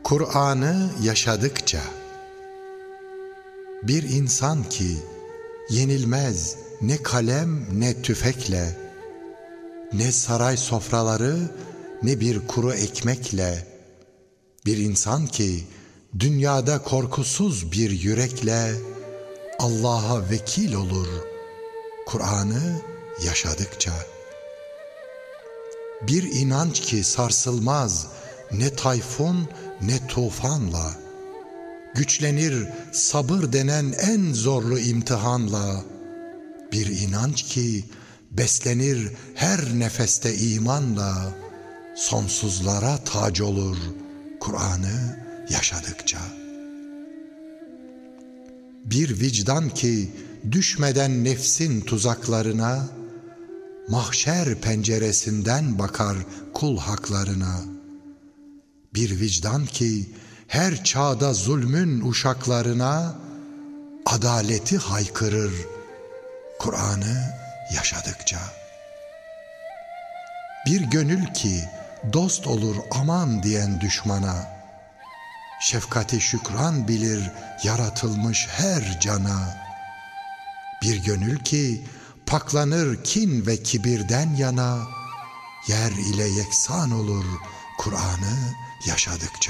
Kur'an'ı yaşadıkça, bir insan ki yenilmez ne kalem ne tüfekle, ne saray sofraları ne bir kuru ekmekle, bir insan ki dünyada korkusuz bir yürekle Allah'a vekil olur Kur'an'ı yaşadıkça. Bir inanç ki sarsılmaz ne tayfun ne tufanla, güçlenir sabır denen en zorlu imtihanla. Bir inanç ki beslenir her nefeste imanla, sonsuzlara tac olur Kur'an'ı yaşadıkça. Bir vicdan ki düşmeden nefsin tuzaklarına, mahşer penceresinden bakar kul haklarına. Bir vicdan ki her çağda zulmün uşaklarına adaleti haykırır Kur'an'ı yaşadıkça. Bir gönül ki dost olur aman diyen düşmana, şefkati şükran bilir yaratılmış her cana. Bir gönül ki paklanır kin ve kibirden yana, yer ile yeksan olur Kur'an'ı yaşadıkça.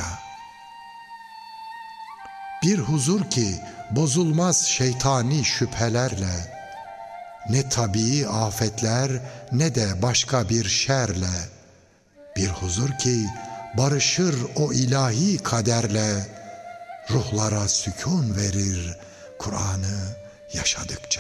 Bir huzur ki bozulmaz şeytani şüphelerle, ne tabii afetler ne de başka bir şerle. Bir huzur ki barışır o ilahi kaderle, ruhlara sükun verir Kur'an'ı yaşadıkça.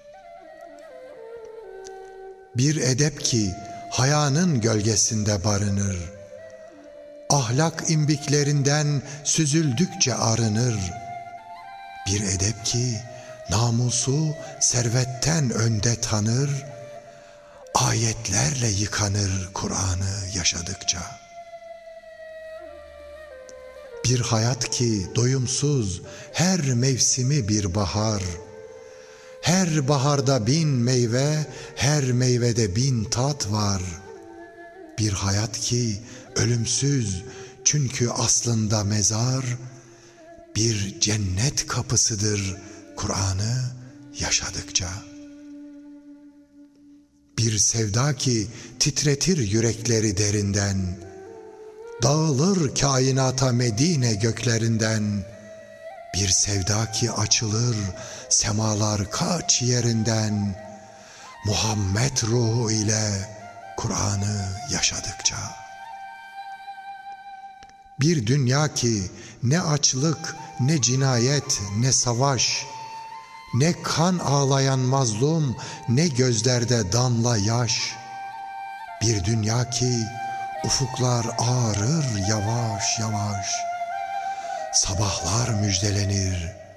Bir edep ki hayanın gölgesinde barınır, ahlak imbiklerinden süzüldükçe arınır. Bir edep ki namusu servetten önde tanır, ayetlerle yıkanır Kur'an'ı yaşadıkça. Bir hayat ki doyumsuz her mevsimi bir bahar, her baharda bin meyve, her meyvede bin tat var. Bir hayat ki ölümsüz çünkü aslında mezar, bir cennet kapısıdır Kur'an'ı yaşadıkça. Bir sevda ki titretir yürekleri derinden, dağılır kainata Medine göklerinden. Bir sevda ki açılır semalar kaç yerinden, Muhammed ruhu ile Kur'an'ı yaşadıkça. Bir dünya ki ne açlık, ne cinayet, ne savaş, ne kan ağlayan mazlum, ne gözlerde damla yaş. Bir dünya ki ufuklar ağarır yavaş yavaş, sabahlar müjdelenir